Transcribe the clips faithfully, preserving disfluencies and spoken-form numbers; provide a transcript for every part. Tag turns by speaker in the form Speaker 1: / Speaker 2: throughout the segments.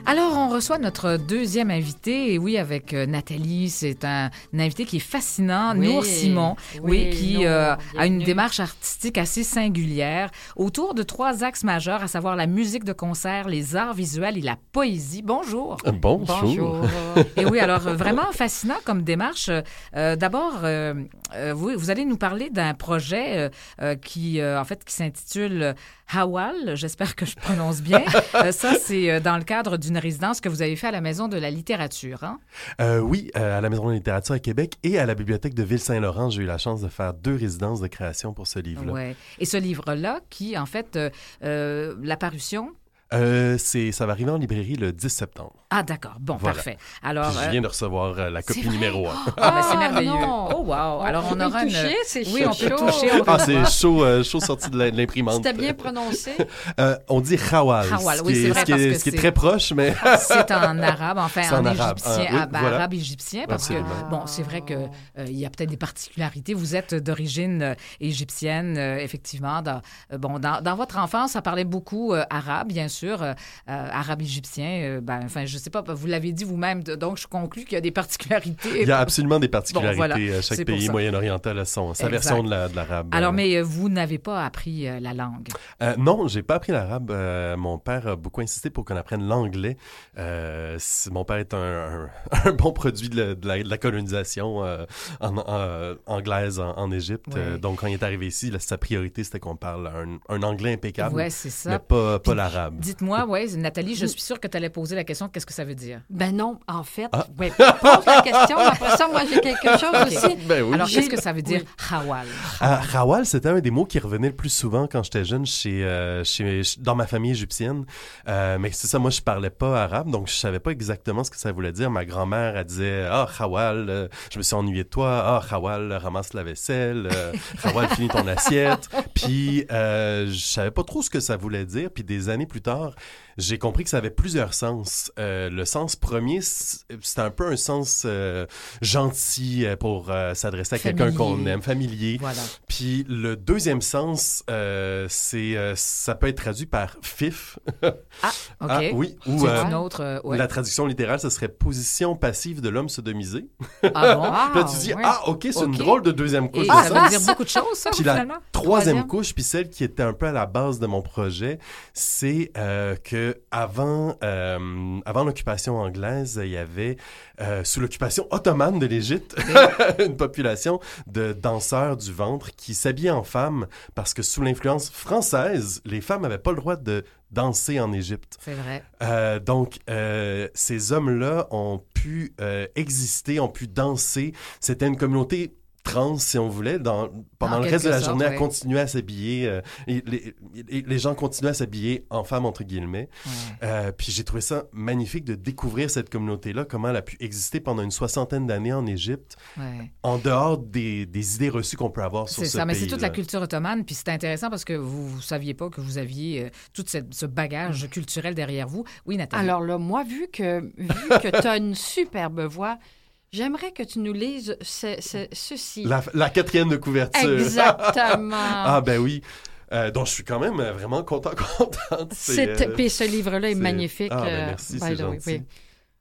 Speaker 1: Alors, on reçoit notre deuxième invité, et oui, avec euh, Nathalie. C'est un, un invité qui est fascinant,
Speaker 2: oui,
Speaker 1: Nour Simon, oui,
Speaker 2: oui
Speaker 1: qui
Speaker 2: Nour,
Speaker 1: euh, a une
Speaker 2: bienvenue.
Speaker 1: démarche artistique assez singulière autour de trois axes majeurs, à savoir la musique de concert, les arts visuels et la poésie. Bonjour.
Speaker 3: Bonjour.
Speaker 2: Bonjour.
Speaker 1: Et oui, alors, euh, vraiment fascinant comme démarche. Euh, d'abord, euh, euh, vous, vous allez nous parler d'un projet euh, euh, qui, euh, en fait, qui s'intitule Hawal. J'espère que je prononce bien. Euh, ça, c'est euh, dans le cadre d'une résidence que vous avez fait à la Maison de la littérature, hein?
Speaker 3: Euh, oui, euh, à la Maison de la littérature à Québec et à la Bibliothèque de Ville-Saint-Laurent, j'ai eu la chance de faire deux résidences de création pour ce livre-là.
Speaker 1: Ouais. Et ce livre-là, qui, en fait, euh, euh, l'apparition...
Speaker 3: Euh, c'est, ça va arriver en librairie le dix septembre.
Speaker 1: Ah, d'accord. Bon,
Speaker 3: Voilà.
Speaker 1: parfait. Alors,
Speaker 3: Puis je viens de recevoir euh, la copie
Speaker 1: c'est vrai?
Speaker 3: numéro un.
Speaker 1: Ah, ben, c'est
Speaker 2: Ah,
Speaker 1: merveilleux.
Speaker 2: non.
Speaker 1: Oh, wow. Alors, on,
Speaker 2: peut
Speaker 1: aura
Speaker 2: le
Speaker 1: une...
Speaker 2: toucher, c'est
Speaker 1: Oui,
Speaker 2: chaud,
Speaker 1: on peut
Speaker 2: chaud.
Speaker 1: toucher. On peut
Speaker 3: Ah,
Speaker 1: voir.
Speaker 3: c'est chaud, euh, chaud sorti de la- de l'imprimante.
Speaker 2: C'était bien prononcé.
Speaker 3: Euh, on dit Hawal,
Speaker 1: Hawal,
Speaker 3: ce
Speaker 1: oui,
Speaker 3: qui
Speaker 1: c'est
Speaker 3: est,
Speaker 1: vrai,
Speaker 3: ce qui est-
Speaker 1: parce que
Speaker 3: ce qui est
Speaker 1: c'est-
Speaker 3: très proche, mais
Speaker 1: C'est en arabe, enfin
Speaker 3: C'est
Speaker 1: en,
Speaker 3: en arabe.
Speaker 1: égyptien,
Speaker 3: Ah, oui,
Speaker 1: ah, ben,
Speaker 3: voilà.
Speaker 1: arabe égyptien, parce
Speaker 3: Absolument.
Speaker 1: que, bon, c'est vrai qu'il euh, y a peut-être des particularités. Vous êtes d'origine euh, égyptienne, euh, effectivement. Dans, euh, bon, dans, dans votre enfance, ça parlait beaucoup euh, arabe, bien sûr, euh, euh, arabe-égyptien. Euh, ben, enfin, je sais pas, vous l'avez dit vous-même, de- donc je conclus qu'il y a des particularités.
Speaker 3: il y a absolument des particularités.
Speaker 1: Bon, voilà.
Speaker 3: Euh,
Speaker 1: C'est
Speaker 3: Chaque
Speaker 1: pour
Speaker 3: pays
Speaker 1: ça.
Speaker 3: moyen-oriental a son, sa
Speaker 1: Exact.
Speaker 3: version de, la, de l'arabe.
Speaker 1: Alors,
Speaker 3: Euh,
Speaker 1: mais euh, vous n'avez pas appris euh, la langue.
Speaker 3: Euh, non, j'ai pas appris l'arabe. Euh, mon père a beaucoup insisté pour qu'on apprenne l'anglais. Euh, c'est- mon père est un, un, un bon produit de la, de la, de la colonisation euh, en, en- anglaise en, en Égypte.
Speaker 1: Ouais.
Speaker 3: Euh, donc, quand il est arrivé ici, là, sa priorité, c'était qu'on parle un, un anglais impeccable,
Speaker 1: Ouais, c'est ça.
Speaker 3: mais pas, pas
Speaker 1: Puis,
Speaker 3: l'arabe.
Speaker 1: Dites-moi, oui, Nathalie, je suis sûre que tu allais poser la question, qu'est-ce que ça veut dire?
Speaker 2: Ben non, en fait,
Speaker 3: Ah.
Speaker 2: ouais, pose la question. Après ça, moi, j'ai quelque chose
Speaker 1: Ok.
Speaker 2: aussi.
Speaker 3: Ben oui.
Speaker 1: Alors,
Speaker 2: J'ai-
Speaker 1: qu'est-ce que ça veut dire, Hawal?
Speaker 3: Ah, Hawal, c'était un des mots qui revenait le plus souvent quand j'étais jeune chez, euh, chez, dans ma famille égyptienne. Euh, mais c'est ça, moi, je parlais pas arabe, donc je savais pas exactement ce que ça voulait dire. Ma grand-mère, elle disait « Ah, Hawal, euh, je me suis ennuyé de toi. Ah, Hawal, ramasse la vaisselle. Euh, Hawal, finis ton assiette. » Puis, euh, je savais pas trop ce que ça voulait dire. Puis, des années plus tard, j'ai compris que ça avait plusieurs sens. Euh, le sens premier, c- c'était un peu un sens euh, gentil euh, pour euh, s'adresser à quelqu'un
Speaker 1: Familier.
Speaker 3: qu'on aime, familier.
Speaker 1: Voilà.
Speaker 3: Puis le deuxième sens, euh, c'est euh, ça peut être traduit par fif.
Speaker 1: Ah, OK.
Speaker 3: Ah, oui, ou
Speaker 1: C'est
Speaker 3: euh,
Speaker 1: une autre... euh, ouais.
Speaker 3: la traduction littérale, ce serait position passive de l'homme sodomisé.
Speaker 1: Ah bon?
Speaker 2: Ah,
Speaker 3: Puis là, tu dis,
Speaker 2: ouais.
Speaker 3: ah, OK, c'est une
Speaker 1: OK.
Speaker 3: drôle de deuxième couche
Speaker 1: Et
Speaker 3: de
Speaker 1: ça
Speaker 3: sens.
Speaker 1: veut dire beaucoup de choses, ça,
Speaker 3: Puis la
Speaker 1: finalement?
Speaker 3: troisième
Speaker 2: Troisième.
Speaker 3: couche, puis celle qui était un peu à la base de mon projet, c'est euh, que avant, euh, avant l'occupation anglaise, il y avait, euh, sous l'occupation ottomane de l'Égypte, une population de danseurs du ventre qui s'habillaient en femmes parce que sous l'influence française, les femmes n'avaient pas le droit de danser en Égypte.
Speaker 1: C'est vrai.
Speaker 3: Euh, donc, euh, ces hommes-là ont pu euh, exister, ont pu danser. C'était une communauté trans, si on voulait, dans, pendant
Speaker 1: En
Speaker 3: le reste de la
Speaker 1: quelque
Speaker 3: journée,
Speaker 1: sorte,
Speaker 3: à
Speaker 1: ouais.
Speaker 3: continuer à s'habiller. euh, et les, et les gens continuaient à s'habiller en femmes, entre guillemets.
Speaker 1: Ouais.
Speaker 3: Euh, puis j'ai trouvé ça magnifique de découvrir cette communauté-là, comment elle a pu exister pendant une soixantaine d'années en Égypte,
Speaker 1: Ouais.
Speaker 3: en dehors des, des idées reçues qu'on peut avoir sur
Speaker 1: C'est
Speaker 3: ce
Speaker 1: ça, mais
Speaker 3: pays.
Speaker 1: c'est toute la culture ottomane, puis c'est intéressant parce que vous ne saviez pas que vous aviez euh, tout cette- ce bagage culturel derrière vous. Oui, Nathalie?
Speaker 2: Alors là, moi, vu que, vu que tu as une superbe voix, j'aimerais que tu nous lises ce- ce- ceci.
Speaker 3: La, la quatrième de couverture.
Speaker 2: Exactement.
Speaker 3: Ah ben oui. Euh, donc je suis quand même euh, vraiment content, contente.
Speaker 2: C'est-
Speaker 3: euh,
Speaker 2: Puis ce livre-là est,
Speaker 3: c'est-
Speaker 2: magnifique.
Speaker 3: Ah, ben
Speaker 2: euh,
Speaker 3: merci,
Speaker 2: by
Speaker 3: c'est
Speaker 2: the way,
Speaker 3: gentil.
Speaker 2: oui.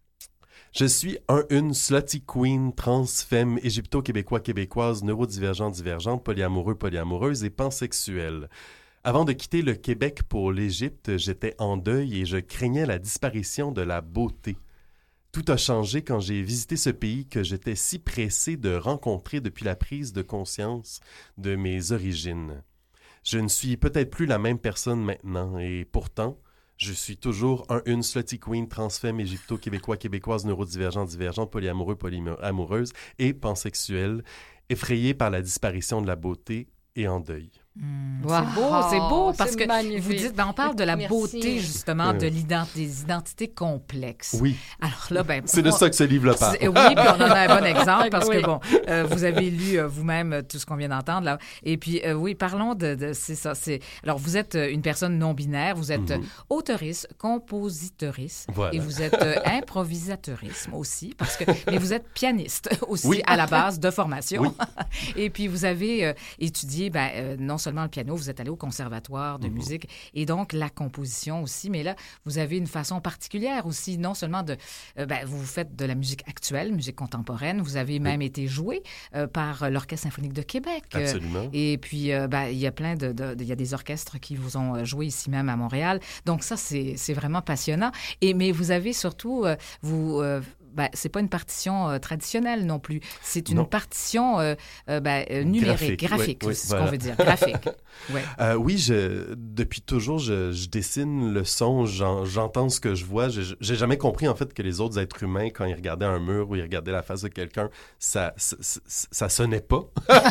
Speaker 3: Je suis un, une slutty queen, trans, femme, égypto-québécois, québécoise, neurodivergent, divergente, polyamoureux, polyamoureuse et pansexuelle. Avant de quitter le Québec pour l'Égypte, j'étais en deuil et je craignais la disparition de la beauté. Tout a changé quand j'ai visité ce pays que j'étais si pressé de rencontrer depuis la prise de conscience de mes origines. Je ne suis peut-être plus la même personne maintenant et pourtant, je suis toujours un, une slutty queen, transfemme, égypto-québécois, québécoise, neurodivergente, divergente, polyamoureux, polyamoureuse et pansexuelle, effrayé par la disparition de la beauté et en deuil.
Speaker 1: Hmm,
Speaker 2: Wow,
Speaker 1: c'est beau, c'est beau, parce
Speaker 2: c'est
Speaker 1: que
Speaker 2: magnifique.
Speaker 1: vous dites, ben, on parle de la
Speaker 2: Merci.
Speaker 1: beauté, justement, de
Speaker 3: Ouais.
Speaker 1: l'ident- des identités complexes.
Speaker 3: Oui,
Speaker 1: Alors là, ben...
Speaker 3: c'est de
Speaker 1: moi-
Speaker 3: ça que ce livre-là parle.
Speaker 1: C'est- Oui, puis on en a un bon exemple parce
Speaker 2: Oui.
Speaker 1: que, bon, euh, vous avez lu euh, vous-même euh, tout ce qu'on vient d'entendre, là. Et puis, euh, oui, parlons de... de c'est ça, c'est... Alors, vous êtes euh, une personne non-binaire, vous êtes
Speaker 3: Mhm.
Speaker 1: euh, auteurice, compositrice,
Speaker 3: Voilà.
Speaker 1: et vous êtes euh, improvisatrice aussi, parce que... Mais vous êtes pianiste aussi,
Speaker 3: Oui.
Speaker 1: à la base de formation.
Speaker 3: Oui.
Speaker 1: Et puis, vous avez euh, étudié, ben, euh, non seulement le piano, vous êtes allé au conservatoire de
Speaker 3: Mm-hmm.
Speaker 1: musique et donc la composition aussi. Mais là, vous avez une façon particulière aussi, non seulement de... Euh, ben, vous faites de la musique actuelle, musique contemporaine. Vous avez même oui. été joué euh, par l'Orchestre symphonique de Québec.
Speaker 3: Absolument.
Speaker 1: Euh, et puis, euh, ben, il y a plein de, de, de... Il y a des orchestres qui vous ont joué ici même à Montréal. Donc ça, c'est, c'est vraiment passionnant. Et, mais vous avez surtout... Euh, vous... Euh, Ben, c'est pas une partition euh, traditionnelle non plus. C'est une non. partition euh, euh, ben, euh, numérique, graphique, graphique oui, c'est oui, ce voilà. qu'on veut dire, graphique. Ouais.
Speaker 3: Euh, oui, je, depuis toujours, je, je dessine le son, j'en, j'entends ce que je vois. Je, j'ai jamais compris, en fait, que les autres êtres humains, quand ils regardaient un mur ou ils regardaient la face de quelqu'un, ça, ça, ça, ça sonnait pas.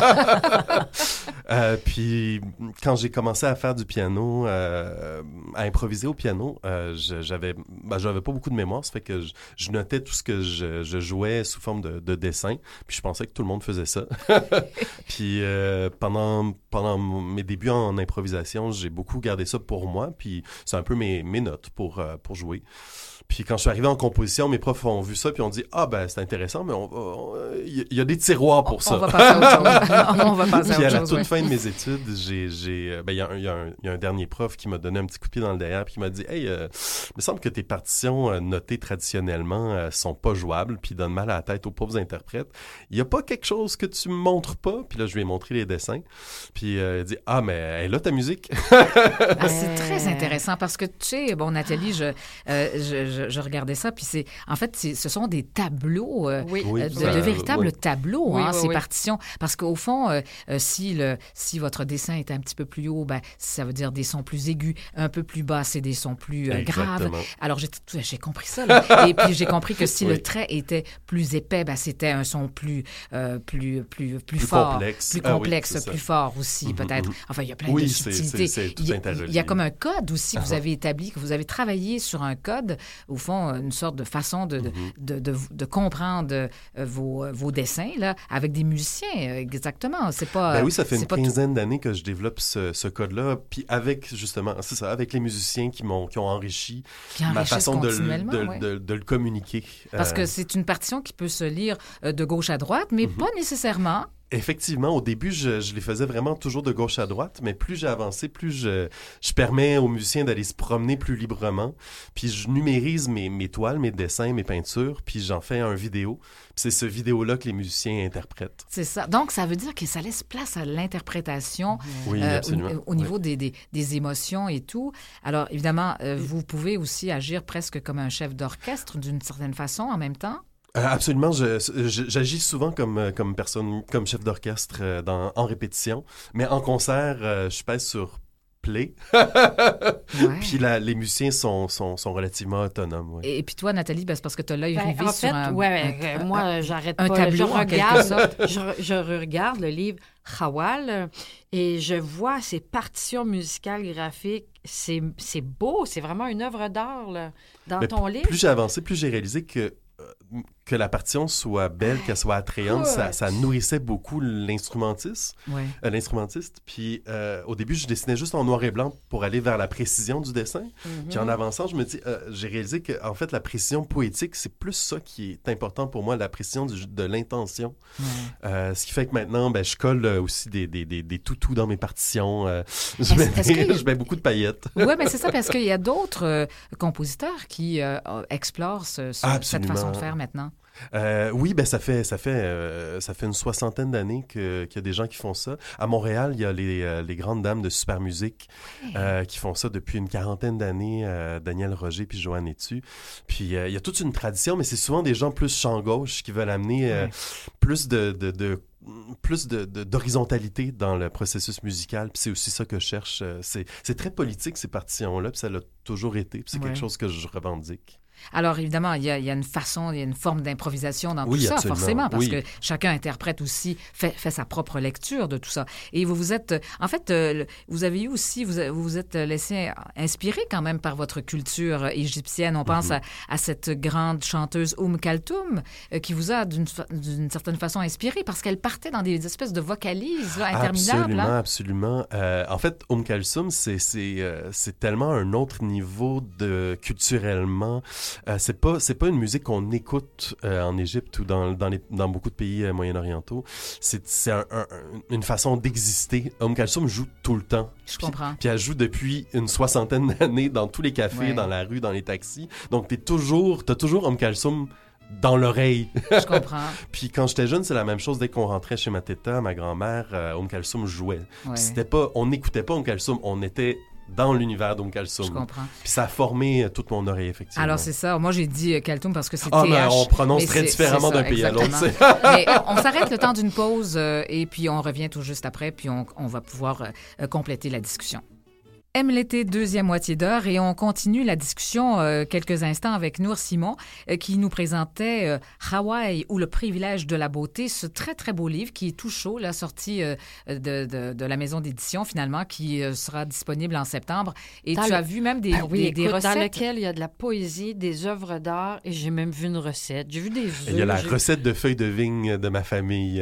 Speaker 3: euh, puis, quand j'ai commencé à faire du piano, euh, à improviser au piano, euh, je, j'avais, ben, j'avais pas beaucoup de mémoire, ça fait que je, je notais tout ce que je, je jouais sous forme de, de dessin, puis je pensais que tout le monde faisait ça. Puis euh, pendant, pendant mes débuts en improvisation, j'ai beaucoup gardé ça pour moi, puis c'est un peu mes, mes notes pour, euh, pour jouer. Puis quand je suis arrivé en composition, mes profs ont vu ça puis ont dit « Ah, ben c'est intéressant, mais il y, y a des tiroirs pour
Speaker 1: on,
Speaker 3: ça. »
Speaker 1: On va passer à autre chose. on va passer à
Speaker 3: Puis
Speaker 1: autre
Speaker 3: à la
Speaker 1: chose,
Speaker 3: toute
Speaker 1: oui.
Speaker 3: fin de mes études, j'ai, j'ai, ben, il y, y, y a un dernier prof qui m'a donné un petit coup de pied dans le derrière puis qui m'a dit « Hey, euh, il me semble que tes partitions euh, notées traditionnellement euh, sont pas jouables puis donnent mal à la tête aux pauvres interprètes. Il y a pas quelque chose que tu me montres pas? » Puis là, je lui ai montré les dessins. Puis euh, il dit « Ah, mais elle est là ta musique? »
Speaker 1: Ah, c'est très intéressant parce que, tu sais, bon, Nathalie, je, euh, je, je, je regardais ça, puis c'est, en fait, c'est, ce sont des tableaux, euh,
Speaker 2: oui.
Speaker 1: euh, de, de euh, véritables oui. tableaux,
Speaker 2: oui,
Speaker 1: hein,
Speaker 2: oui,
Speaker 1: ces
Speaker 2: oui.
Speaker 1: partitions. Parce qu'au fond, euh, euh, si, le, si votre dessin est un petit peu plus haut, ben, ça veut dire des sons plus aigus, un peu plus bas, c'est des sons plus euh, graves. Alors, j'ai, j'ai compris ça, là. Et puis, j'ai compris que si oui. le trait était plus épais, ben, c'était un son plus, euh, plus, plus, plus, plus fort,
Speaker 3: complexe.
Speaker 1: plus complexe, ah, oui, plus fort aussi, mm-hmm, peut-être. Enfin, il y a plein
Speaker 3: oui,
Speaker 1: de subtilités.
Speaker 3: C'est, c'est, c'est
Speaker 1: il, y a, il y a comme un code aussi que
Speaker 3: uh-huh.
Speaker 1: vous avez établi, que vous avez travaillé sur un code, au fond, une sorte de façon de, mm-hmm. de, de, de, de comprendre euh, vos, vos dessins, là, avec des musiciens, euh, exactement. C'est pas...
Speaker 3: Ben oui, ça fait une quinzaine
Speaker 1: tout...
Speaker 3: d'années que je développe ce, ce code-là, puis avec, justement, c'est ça, avec les musiciens qui m'ont, qui ont enrichi
Speaker 1: qui
Speaker 3: ma façon de, de,
Speaker 1: ouais.
Speaker 3: de, de, de le communiquer.
Speaker 1: Parce euh... que c'est une partition qui peut se lire de gauche à droite, mais mm-hmm. pas nécessairement.
Speaker 3: Effectivement, au début, je, je les faisais vraiment toujours de gauche à droite, mais plus j'ai avancé, plus je, je permets aux musiciens d'aller se promener plus librement. Puis je numérise mes, mes toiles, mes dessins, mes peintures, puis j'en fais un vidéo. Puis c'est ce vidéo-là que les musiciens interprètent.
Speaker 1: C'est ça. Donc, ça veut dire que ça laisse place à l'interprétation
Speaker 3: oui,
Speaker 1: euh,
Speaker 3: absolument.
Speaker 1: au, au niveau
Speaker 3: oui.
Speaker 1: des, des, des émotions et tout. Alors, évidemment, euh, vous pouvez aussi agir presque comme un chef d'orchestre d'une certaine façon en même temps.
Speaker 3: Euh, absolument, je, je, j'agis souvent comme, comme personne, comme chef d'orchestre euh, dans, en répétition, mais en concert, euh, je pèse sur play. ouais. Puis la, les musiciens sont, sont, sont relativement autonomes. Ouais.
Speaker 1: Et, et puis toi, Nathalie, ben, c'est parce que tu as l'œil
Speaker 2: ben,
Speaker 1: rivé
Speaker 2: en
Speaker 1: sur
Speaker 2: fait,
Speaker 1: un...
Speaker 2: ouais,
Speaker 1: un,
Speaker 2: un, moi, j'arrête
Speaker 1: un
Speaker 2: pas.
Speaker 1: tableau,
Speaker 2: je regarde,
Speaker 1: je,
Speaker 2: je regarde le livre Howal et je vois ces partitions musicales graphiques. C'est, c'est beau, c'est vraiment une œuvre d'art là, dans
Speaker 3: mais
Speaker 2: ton
Speaker 3: p-
Speaker 2: livre.
Speaker 3: Plus j'ai avancé, plus j'ai réalisé que que la partition soit belle, qu'elle soit attrayante, ça, ça nourrissait beaucoup l'instrumentiste.
Speaker 1: Ouais.
Speaker 3: Euh, l'instrumentiste. Puis euh, au début, je dessinais juste en noir et blanc pour aller vers la précision du dessin. Mm-hmm. Puis en avançant, je me dis, euh, j'ai réalisé que en fait, la précision poétique, c'est plus ça qui est important pour moi, la précision du, de l'intention.
Speaker 1: Ouais.
Speaker 3: Euh, ce qui fait que maintenant, ben, je colle aussi des, des, des, des toutous dans mes partitions. Euh, je,
Speaker 1: est-ce,
Speaker 3: mets,
Speaker 1: est-ce que...
Speaker 3: je mets beaucoup de paillettes.
Speaker 1: Oui, mais c'est ça, parce qu'il y a d'autres euh, compositeurs qui euh, explorent ce, ce, cette façon de faire maintenant.
Speaker 3: Euh, oui, ben ça fait ça fait euh, ça fait une soixantaine d'années que qu'il y a des gens qui font ça. À Montréal, il y a les euh, les grandes dames de super musique euh, qui font ça depuis une quarantaine d'années. Euh, Daniel Roger puis Joanne Etu. Puis euh, il y a toute une tradition, mais c'est souvent des gens plus champ gauche qui veulent amener euh, ouais. plus de, de, de plus de, de, d'horizontalité dans le processus musical. Puis c'est aussi ça que je cherche. C'est, c'est très politique, ces partitions-là, puis ça l'a toujours été. Puis c'est ouais. quelque chose que je revendique.
Speaker 1: Alors, évidemment, il y, a, il y a une façon, il y a une forme d'improvisation dans
Speaker 3: oui,
Speaker 1: tout ça,
Speaker 3: absolument.
Speaker 1: forcément, parce
Speaker 3: oui.
Speaker 1: que chacun interprète aussi, fait, fait sa propre lecture de tout ça. Et vous vous êtes... En fait, euh, vous avez eu aussi... Vous vous, vous êtes laissé inspirer quand même par votre culture égyptienne. On pense mm-hmm. à, à cette grande chanteuse Oum Kalthoum, euh, qui vous a d'une, d'une certaine façon inspiré, parce qu'elle partait dans des espèces de vocalises là, interminables.
Speaker 3: Absolument,
Speaker 1: hein?
Speaker 3: absolument. Euh, en fait, Oum Kalthoum, c'est, c'est, euh, c'est tellement un autre niveau de culturellement... Euh, c'est pas c'est pas une musique qu'on écoute euh, en Égypte ou dans dans les dans beaucoup de pays euh, moyen-orientaux. C'est c'est un, un, une façon d'exister. Umm Kalsoum joue tout le temps.
Speaker 1: Je
Speaker 3: puis,
Speaker 1: comprends.
Speaker 3: Puis elle joue depuis une soixantaine d'années dans tous les cafés,
Speaker 1: Ouais.
Speaker 3: dans la rue, dans les taxis. Donc t'es toujours t'as toujours Umm Kalsoum dans l'oreille.
Speaker 1: Je comprends.
Speaker 3: Puis quand j'étais jeune, c'est la même chose. Dès qu'on rentrait chez ma teta, ma grand-mère, euh, Umm Kalsoum jouait.
Speaker 1: Ouais.
Speaker 3: Puis c'était pas, on n'écoutait pas Umm Kalsoum, on était dans l'univers d'Umm Kalsoum.
Speaker 1: Je comprends.
Speaker 3: Puis ça a formé euh, toute mon oreille, effectivement.
Speaker 1: Alors, c'est ça. Moi, j'ai dit euh, Kaltoum parce que c'est
Speaker 3: Ah,
Speaker 1: T H.
Speaker 3: mais on prononce
Speaker 1: mais
Speaker 3: très
Speaker 1: c'est-
Speaker 3: différemment
Speaker 1: c'est ça,
Speaker 3: d'un pays à l'autre.
Speaker 1: exactement.
Speaker 3: c'est-
Speaker 1: Mais on s'arrête le temps d'une pause euh, et puis on revient tout juste après, puis on, on va pouvoir euh, compléter la discussion. Aime l'été, deuxième moitié d'heure, et on continue la discussion euh, quelques instants avec Nour Simon euh, qui nous présentait euh, Hawaï ou le privilège de la beauté, ce très très beau livre qui est tout chaud, là, sorti euh, de, de, de la maison d'édition finalement, qui euh, sera disponible en septembre. Et
Speaker 2: Dans
Speaker 1: tu
Speaker 2: le-
Speaker 1: as vu même des,
Speaker 2: Ah oui,
Speaker 1: des, des
Speaker 2: écoute,
Speaker 1: recettes.
Speaker 2: dans lequel il y a de la poésie, des œuvres d'art, et j'ai même vu une recette. J'ai vu des œufs.
Speaker 3: Il y a la
Speaker 2: j'ai-
Speaker 3: recette de feuilles de vigne de ma famille.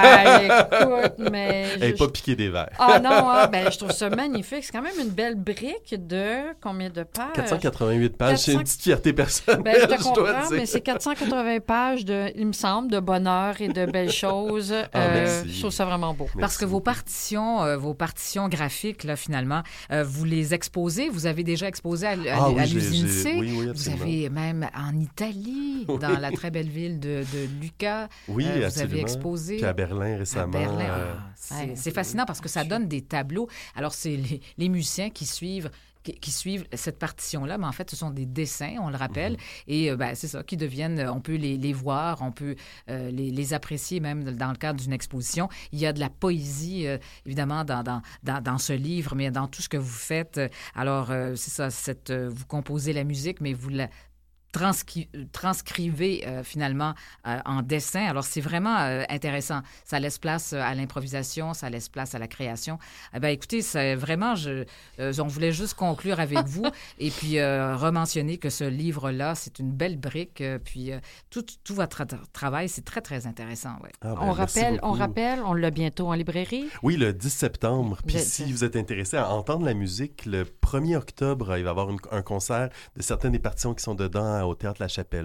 Speaker 2: Ah, écoute, mais...
Speaker 3: Elle n'est
Speaker 2: je-
Speaker 3: pas piquée des verres.
Speaker 2: Ah non, ah, ben, je trouve ça magnifique. C'est quand même une belle brique de combien de pages?
Speaker 3: quatre cent quatre-vingt-huit pages, c'est une
Speaker 2: quatre cents
Speaker 3: petite fierté personnelle,
Speaker 2: Ben, je te
Speaker 3: je dois
Speaker 2: comprends,
Speaker 3: dire.
Speaker 2: mais c'est quatre cent quatre-vingts pages, de, il me semble, de bonheur et de belles choses.
Speaker 3: Ah,
Speaker 2: Euh,
Speaker 3: merci.
Speaker 2: je trouve ça vraiment beau.
Speaker 1: Parce
Speaker 3: Merci
Speaker 1: que vos
Speaker 3: beaucoup.
Speaker 1: partitions, euh, vos partitions graphiques, là, finalement, euh, vous les exposez. Vous avez déjà exposé à, à-
Speaker 3: Ah oui,
Speaker 1: à
Speaker 3: j'ai-
Speaker 1: l'usine
Speaker 3: j'ai-
Speaker 1: C.
Speaker 3: oui, oui,
Speaker 1: Vous
Speaker 3: absolument.
Speaker 1: avez même en Italie,
Speaker 3: Oui.
Speaker 1: dans la très belle ville de, de Lucca.
Speaker 3: Oui,
Speaker 1: euh, vous
Speaker 3: absolument.
Speaker 1: avez exposé.
Speaker 3: Puis à Berlin
Speaker 1: À
Speaker 3: récemment.
Speaker 1: Berlin.
Speaker 3: euh,
Speaker 1: Ah, c'est
Speaker 2: Ouais.
Speaker 1: c'est fascinant parce que ça donne des tableaux. Alors, c'est les, les musiciens qui suivent qui, qui suivent cette partition-là, mais en fait, ce sont des dessins, on le rappelle, et euh, ben, c'est ça, qui deviennent, euh, on peut les, les voir, on peut euh, les, les apprécier même dans le cadre d'une exposition. Il y a de la poésie, euh, évidemment, dans, dans, dans, dans ce livre, mais dans tout ce que vous faites. Alors, euh, c'est ça, cette, euh, vous composez la musique, mais vous la transcri- transcrivez euh, finalement euh, en dessin. Alors, c'est vraiment euh, intéressant. Ça laisse place euh, à l'improvisation, ça laisse place à la création. Eh bien, écoutez, c'est vraiment, je, euh, on voulait juste conclure avec vous et puis euh, rementionner que ce livre-là, c'est une belle brique. euh, puis euh, tout, tout votre tra- travail, c'est très, très intéressant. Ouais.
Speaker 3: ah, ben,
Speaker 2: on,
Speaker 3: merci
Speaker 2: rappelle, on
Speaker 3: beaucoup.
Speaker 2: rappelle, on l'a bientôt en librairie.
Speaker 3: Oui, le dix septembre. Puis
Speaker 2: Je-
Speaker 3: si vous êtes intéressé à entendre la musique, le premier octobre, il va y avoir une- un concert de certaines des partitions qui sont dedans au Théâtre La Chapelle.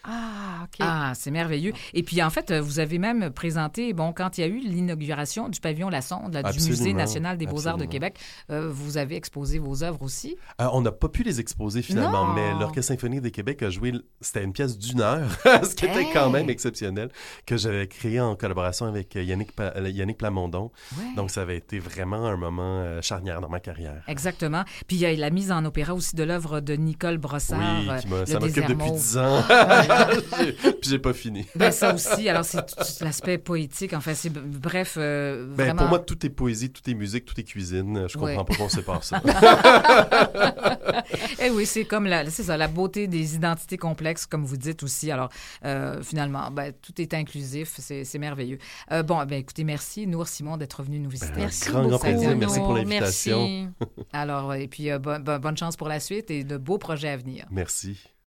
Speaker 2: Ah, OK.
Speaker 1: Ah, c'est merveilleux. Et puis, en fait, euh, vous avez même présenté, bon, quand il y a eu l'inauguration du pavillon La Sonde, là, du
Speaker 3: Absolument,
Speaker 1: Musée national des beaux-arts de
Speaker 3: absolument.
Speaker 1: Québec, euh, vous avez exposé vos œuvres aussi.
Speaker 3: Euh, on n'a pas pu les exposer finalement,
Speaker 1: Non.
Speaker 3: mais l'Orchestre symphonique de Québec a joué, l- c'était une pièce d'une heure, ce qui était quand
Speaker 1: Hey!
Speaker 3: même exceptionnel, que j'avais créé en collaboration avec euh, Yannick, Pa- euh, Yannick Plamondon.
Speaker 1: Ouais.
Speaker 3: Donc ça avait été vraiment un moment euh, charnière dans ma carrière.
Speaker 1: Exactement. Puis, il y a la mise en opéra aussi de l'œuvre de Nicole Brossard,
Speaker 3: Oui,
Speaker 1: euh,
Speaker 3: qui m'a-
Speaker 1: Le
Speaker 3: ça m'occupe
Speaker 1: désert
Speaker 3: depuis
Speaker 1: mauve.
Speaker 3: dix ans. J'ai- Puis j'ai pas fini.
Speaker 1: Ben, ça aussi. Alors, c'est tout, tout l'aspect poétique. Enfin, c'est bref, euh,
Speaker 3: Ben,
Speaker 1: vraiment.
Speaker 3: pour moi, tout est poésie, tout est musique, tout est cuisine. Je comprends
Speaker 1: Ouais.
Speaker 3: pas pourquoi on sépare ça.
Speaker 1: Eh oui, c'est comme la, c'est ça, la beauté des identités complexes, comme vous dites aussi. Alors, euh, finalement, ben, tout est inclusif. C'est, c'est merveilleux. Euh, bon, ben, écoutez, merci, Nour Simon, d'être venu nous visiter.
Speaker 3: Ben,
Speaker 2: Merci
Speaker 3: grand, grand
Speaker 2: beaucoup,
Speaker 3: plaisir. Merci pour
Speaker 2: Nour.
Speaker 3: l'invitation.
Speaker 2: Merci.
Speaker 1: Alors, et puis, euh, bon- bon- bonne chance pour la suite et de beaux projets à venir.
Speaker 3: Merci.